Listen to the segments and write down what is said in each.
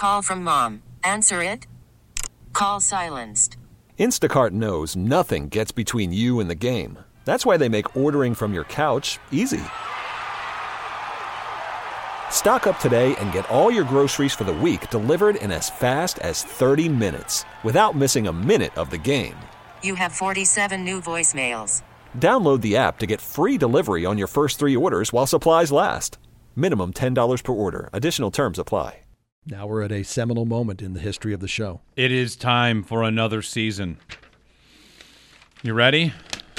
call from mom. Answer it. Call silenced. Instacart knows nothing gets between you and the game. That's why they make ordering from your couch easy. Stock up today and get all your groceries for the week delivered in as fast as 30 minutes without missing a minute of the game. You have 47 new voicemails. Download the app to get free delivery on your first 3 orders while supplies last. Minimum $10 per order. Additional terms apply. Now we're at a seminal moment in the history of the show. It is time for another season. You ready?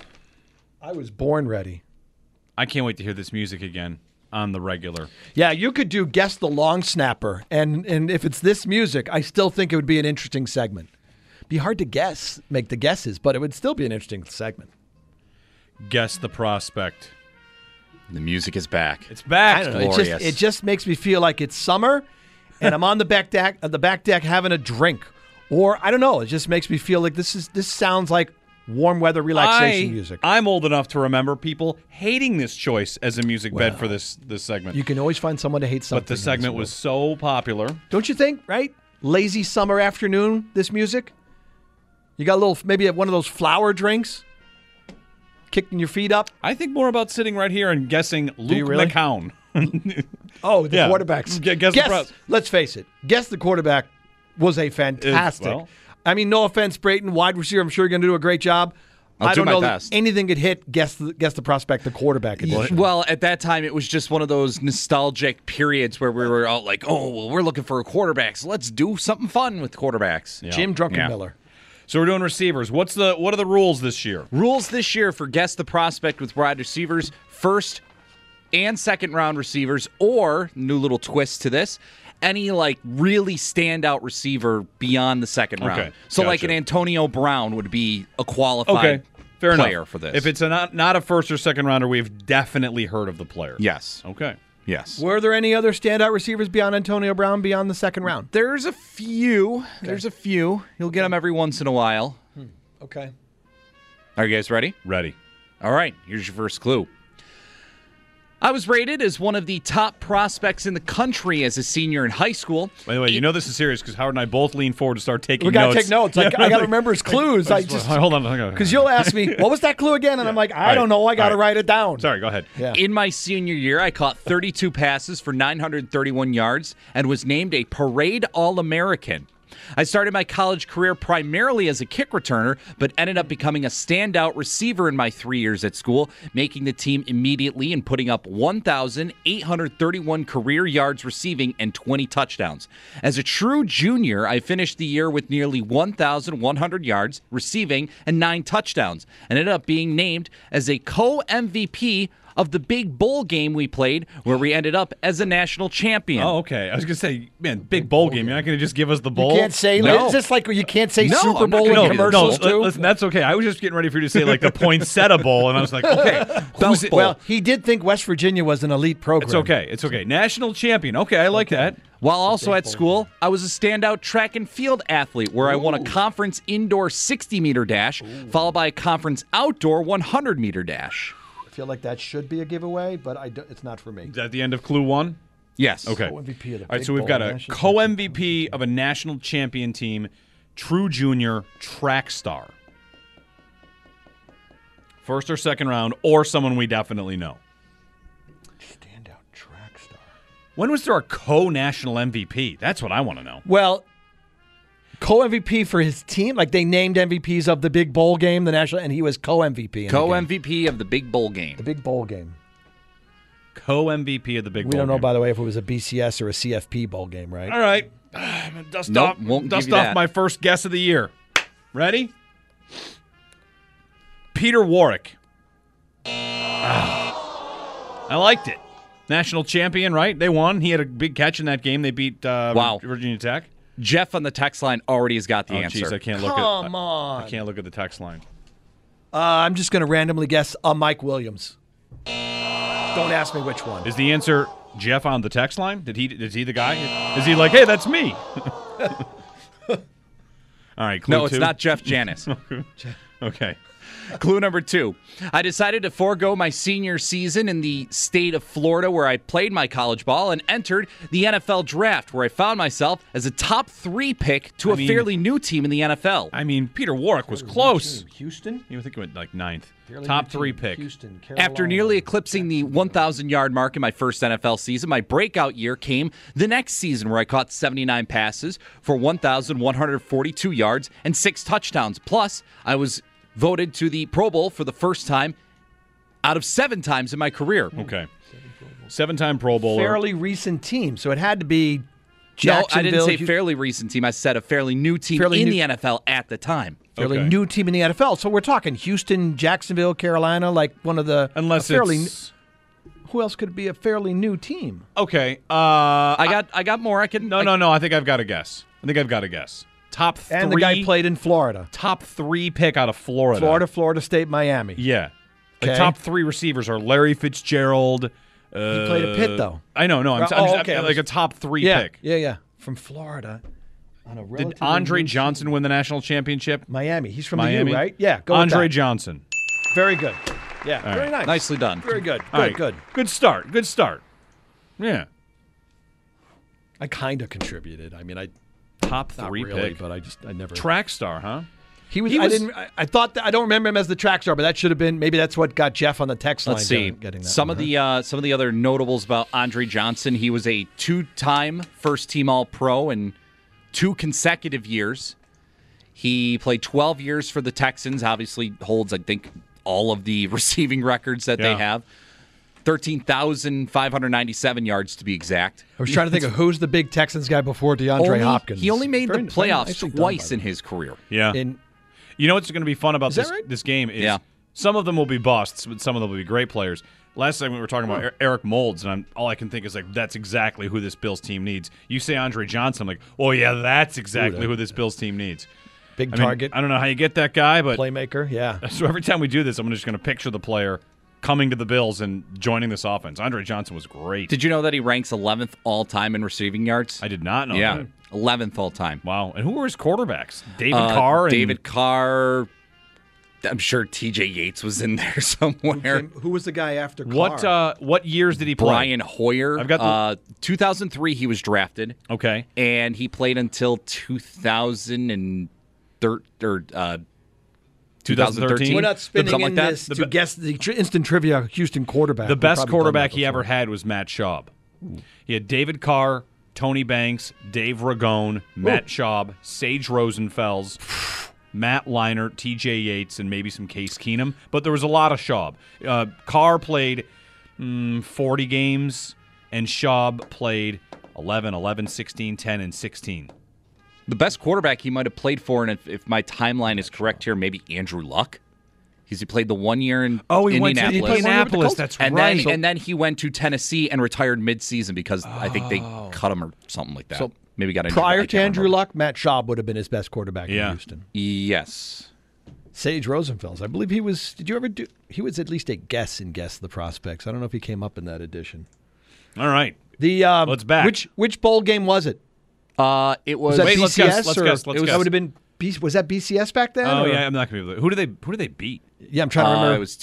I was born ready. I can't wait to hear this music again on the regular. Yeah, you could do Guess the Long Snapper, and if it's this music, I still think it would be an interesting segment. Be hard to guess, make the guesses, but it would still be an interesting segment. Guess the prospect. The music is back. It's back. I don't know. It just makes me feel like it's summer, and I'm on the back deck having a drink, or I don't know. It just makes me feel like this sounds like warm weather relaxation music. I'm old enough to remember people hating this choice as a music bed for this segment. You can always find someone to hate something. But the segment was so popular. Don't you think, right? Lazy summer afternoon, this music? You got a little, maybe one of those flower drinks? Kicking your feet up? I think more about sitting right here and guessing Luke really? McCown. Oh, the quarterbacks. Guess let's face it. Guess the quarterback was a fantastic. I mean, no offense, Brayton, wide receiver. I'm sure you're going to do a great job. I don't know that anything could hit. Guess the prospect, the quarterback edition. Well, at that time, it was just one of those nostalgic periods where we were all like, "Oh, well, we're looking for a quarterback, so let's do something fun with quarterbacks." Yeah. Jim Druckenmiller. So we're doing receivers. What are the rules this year? Rules this year for Guess the Prospect with wide receivers: first and second round receivers, or new little twist to this, any really standout receiver beyond the second round. So gotcha. an Antonio Brown would be a qualified player for this. If it's not a first or second rounder, we've definitely heard of the player. Yes. Okay. Yes. Were there any other standout receivers beyond Antonio Brown beyond the second round? There's a few. Okay. There's a few. You'll get them every once in a while. Okay. Are you guys ready? Ready. All right. Here's your first clue. I was rated as one of the top prospects in the country as a senior in high school. By the way, you know this is serious because Howard and I both lean forward to start taking notes. We got to take notes. I got to remember his clues. Hold on. Because you'll ask me, what was that clue again? And I'm like, I don't know. I got to write it down. Sorry, go ahead. Yeah. In my senior year, I caught 32 passes for 931 yards and was named a Parade All-American. I started my college career primarily as a kick returner, but ended up becoming a standout receiver in my 3 years at school, making the team immediately and putting up 1,831 career yards receiving and 20 touchdowns. As a true junior, I finished the year with nearly 1,100 yards receiving and 9 touchdowns, and ended up being named as a co-MVP of the big bowl game we played, where we ended up as a national champion. Oh, okay. I was going to say, man, big bowl game. You're not going to just give us the bowl? You can't say, is this like you can't say Super Bowl in commercials too? Listen, that's okay. I was just getting ready for you to say the Poinsettia Bowl, and I was like, okay. Well, he did think West Virginia was an elite program. It's okay. National champion. Okay, I like that. While also at school, I was a standout track and field athlete where I won a conference indoor 60-meter dash, followed by a conference outdoor 100-meter dash. I feel like that should be a giveaway, but it's not for me. Is that the end of clue 1? Yes. Okay. Co-MVP of the All right, so we've got a co-MVP of a national champion team, true junior track star. First or second round, or someone we definitely know. Standout track star. When was there a co-national MVP? That's what I want to know. Well, co-MVP for his team, they named MVPs of the big bowl game, the national, and he was co-MVP. Co-MVP of the big bowl game. The big bowl game. Co-MVP of the big bowl game. We don't know, by the way, if it was a BCS or a CFP bowl game, right? All right. Dust off my first guess of the year. Ready? Peter Warwick. I liked it. National champion, right? They won. He had a big catch in that game. They beat Virginia Tech. Jeff on the text line already has got the answer. Geez, I can't look Come on. I can't look at the text line. I'm just going to randomly guess Mike Williams. Don't ask me which one. Is the answer Jeff on the text line? Is he the guy? Is he like, hey, that's me? All right, clue No, it's two. not Jeff Janis. Okay. Clue number 2. I decided to forego my senior season in the state of Florida where I played my college ball and entered the NFL draft where I found myself as a top 3 pick to a fairly new team in the NFL. I mean, Peter Warwick was close. Houston? You think he went like 9th. Top 3 pick. Houston, After nearly eclipsing the 1,000-yard mark in my first NFL season, my breakout year came the next season where I caught 79 passes for 1,142 yards and 6 touchdowns. Plus, I was voted to the Pro Bowl for the first time out of 7 times in my career. Okay. 7-time Pro Bowler. Fairly recent team, so it had to be No, Jacksonville. I didn't say fairly recent team. I said a fairly new team in the NFL at the time. Fairly Okay. new team in the NFL. So we're talking Houston, Jacksonville, Carolina, like one of the Unless fairly. it's... Who else could be a fairly new team? Okay. I got more. I can. No. I think I've got a guess. Top 3. And the guy played in Florida. Top 3 pick out of Florida. Florida State, Miami. Yeah. The Okay. top 3 receivers are Larry Fitzgerald. He played at Pitt, though. I know. No, I'm okay. like a top 3 Yeah, pick. yeah. From Florida. On a Did relatively Andre new Johnson win the national championship? Miami. He's from Miami, the U, right? Yeah, go with Andre that. Johnson. Very good. Yeah, very right. nice. Nicely done. Very good. All right. Good. Good start. Yeah. I kind of contributed. I mean, I Top not 3 really, pick. but I never. Track star, huh? He was. He I was- didn't. I thought that I don't remember him as the track star, but that should have been. Maybe that's what got Jeff on the text line. Let's see. Getting that Some one, of the other notables about Andre Johnson. He was a 2-time first-team All-Pro in 2 consecutive years. He played 12 years for the Texans. Obviously holds, I think, all of the receiving records that they Yeah. have. 13,597 yards to be exact. I was trying to think of who's the big Texans guy before DeAndre Hopkins. He only made Very- the very playoffs nicely done, twice by in the way. his career. Yeah. In You know what's going to be fun about that this right? this game is Yeah. some of them will be busts, but some of them will be great players. Last time we were talking about Eric Moulds, and all I can think is like that's exactly who this Bills team needs. You say Andre Johnson, I'm like, oh yeah, that's exactly who this Bills team needs. big I mean, target, I don't know how you get that guy, but playmaker. Yeah. so every time we do this, I'm just going to picture the player coming to the Bills and joining this offense. Andre Johnson was great. Did you know that he ranks 11th all-time in receiving yards? I did not know Yeah, that. 11th all-time. Wow. And who were his quarterbacks? David Carr? And David Carr. I'm sure T.J. Yates was in there somewhere. Who was the guy after Carr? What years did he play? Brian Hoyer. I've got 2003 he was drafted, Okay. and he played until 2013. 2013? We're not spinning something in like that. this to guess the instant trivia Houston quarterback. The We've best probably done quarterback that he before. ever had was Matt Schaub. He had David Carr, Tony Banks, Dave Ragone, Matt Schaub, Sage Rosenfels, Matt Leinart, T.J. Yates, and maybe some Case Keenum. But there was a lot of Schaub. Carr played 40 games, and Schaub played 11, 16, 10, and 16. The best quarterback he might have played for, and if my timeline is correct here, maybe Andrew Luck. He played the 1 year in He went to Indianapolis. Indianapolis. That's and right. then he went to Tennessee and retired mid-season because I think they cut him or something like that. So maybe got injured. I Prior can't to Andrew remember. Luck, Matt Schaub would have been his best quarterback Yeah. in Houston. Yes. Sage Rosenfels, I believe he was. Did you ever do? He was at least a guess in Guess the Prospects. I don't know if he came up in that edition. All right. The Let's back. Which bowl game was it? It was. Was that Wait, BCS let's guess, let's or guess, let's it was, guess. That would have been. Was that BCS back then? Oh, or- yeah, I'm not going to be able to. Who do they beat? Yeah, I'm trying to remember. It was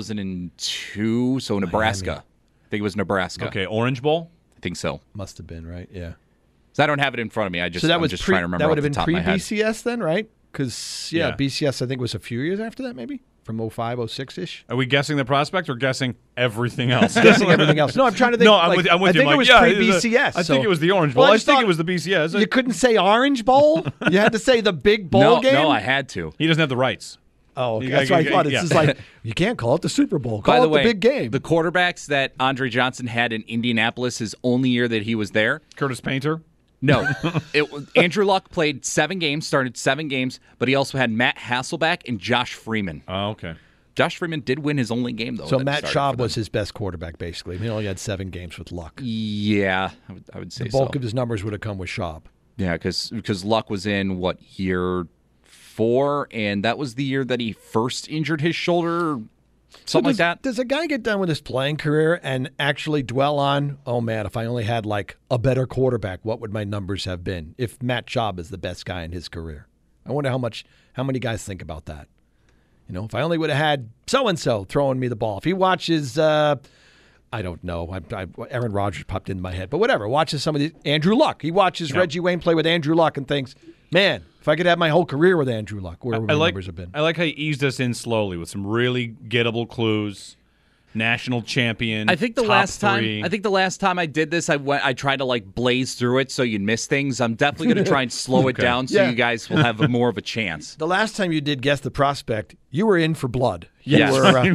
2002, so Nebraska. I think it was Nebraska. Okay, Orange Bowl? I think so. Must have been right. Yeah. So I don't have it in front of me. I'm So that was just pre. trying to remember That would off have the been top of my head. pre-BCS then, right? Because Yeah. BCS I think was a few years after that, maybe from 05, 06 ish. Are we guessing the prospect or guessing everything else? Guessing everything else. No, I'm trying to think. No, I'm like, with you. I think Like, it was yeah, pre-BCS. I so- think it was the Orange Bowl. Well, I just think thought it was the BCS. You couldn't say Orange Bowl. You had to say the big bowl game. No, I had to. He doesn't have the rights. Oh, okay. You That's gotta- what I thought. It's yeah. just like you can't call it the Super Bowl. Call By the it way, the big game. the quarterbacks that Andre Johnson had in Indianapolis his only year that he was there. Curtis Painter? No, Andrew Luck played 7 games, started 7 games, but he also had Matt Hasselbeck and Josh Freeman. Oh, okay. Josh Freeman did win his only game though. So that Matt started for Schaub them. was his best quarterback, basically. He only had 7 games with Luck. Yeah, I would say The bulk so. of his numbers would have come with Schaub. Yeah, because Luck was in year 4, and that was the year that he first injured his shoulder, something like that. Does a guy get done with his playing career and actually dwell on, oh man, if I only had like a better quarterback, what would my numbers have been if Matt Schaub is the best guy in his career? I wonder how many guys think about that. If I only would have had so-and-so throwing me the ball. If he watches, I don't know, Aaron Rodgers popped into my head, but whatever, watches some of these, Andrew Luck. He watches Reggie Wayne play with Andrew Luck and thinks, man, if I could have my whole career with Andrew Luck, where would my numbers have been? I like how he eased us in slowly with some really gettable clues. National champion. I think the top last three. time I did this, I tried to blaze through it so you'd miss things. I'm definitely going to try and slow it down so you guys will have more of a chance. The last time you did Guess the Prospect, you were in for blood. Yes.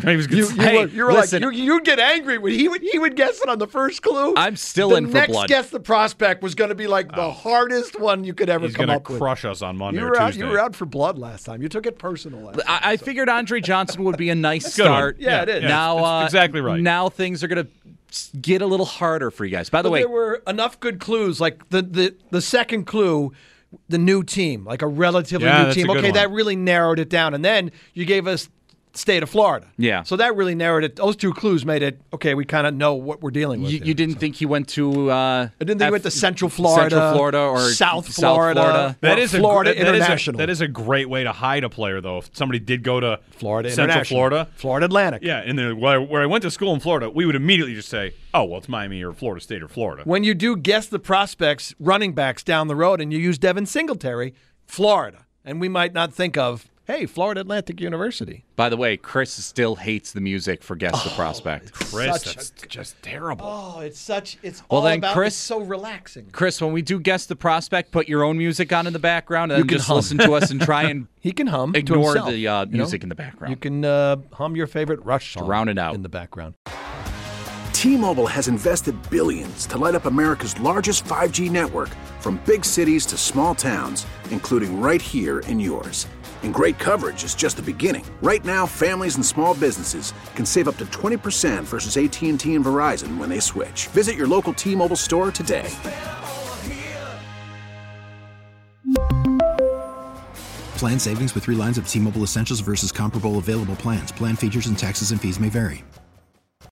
You were listen, you'd get angry when he would guess it on the first clue. I'm still in for blood. The next Guess the Prospect was going to be the hardest one you could ever come up with. He's going to crush us on Monday or Tuesday. Tuesday. You were out for blood last time. You took it personal last time. I figured Andre Johnson would be a nice start. Yeah, it is. Now, that's exactly right. Now things are going to get a little harder for you guys. By the way, there were enough good clues. Like the second clue, the new team, like a relatively new team. Okay, that really narrowed it down. And then you gave us state of Florida. Yeah. So that really narrowed it. Those two clues made it, okay, we kind of know what we're dealing with. You didn't think he went to I didn't think he went to Central Florida or South Florida. That is Florida International. That is a great way to hide a player, though. If somebody did go to Florida Central Florida. Florida Atlantic. Yeah, and where I went to school in Florida, we would immediately just say, oh, well, it's Miami or Florida State or Florida. When you do Guess the Prospects running backs down the road and you use Devin Singletary, Florida. And we might not think of, hey, Florida Atlantic University. By the way, Chris still hates the music for Guess the Prospect. Chris, that's just terrible. Oh, it's well, all then, about, Chris, it's so relaxing. Chris, when we do Guess the Prospect, put your own music on in the background and then just listen to us and try and he can hum ignore to himself, the music in the background. You can hum your favorite Rush song round it out in the background. T-Mobile has invested billions to light up America's largest 5G network, from big cities to small towns, including right here in yours. And great coverage is just the beginning. Right now, families and small businesses can save up to 20% versus AT&T and Verizon when they switch. Visit your local T-Mobile store today. Plan savings with 3 lines of T-Mobile Essentials versus comparable available plans. Plan features and taxes and fees may vary.